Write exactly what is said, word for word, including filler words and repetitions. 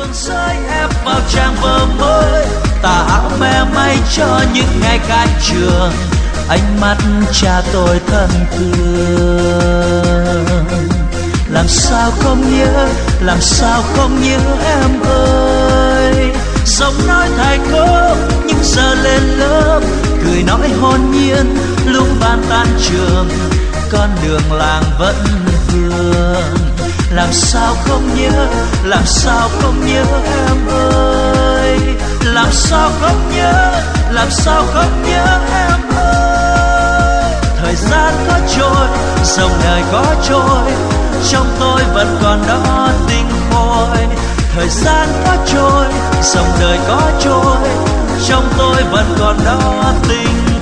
cuốn rơi ép vào trang vở mới, tà áo me may cho những ngày can trường. Ánh mắt cha tôi thân thương, làm sao không nhớ, làm sao không nhớ em ơi. Giọng nói thầy cô nhưng giờ lên lớp, cười nói hồn nhiên lúc ban tan trường. Con đường làng vẫn vương, làm sao không nhớ, làm sao không nhớ em ơi. Làm sao không nhớ, làm sao không nhớ em ơi. Thời gian có trôi, dòng đời có trôi, trong tôi vẫn còn đó tình khôi. Thời gian có trôi, dòng đời có trôi, trong tôi vẫn còn đó tình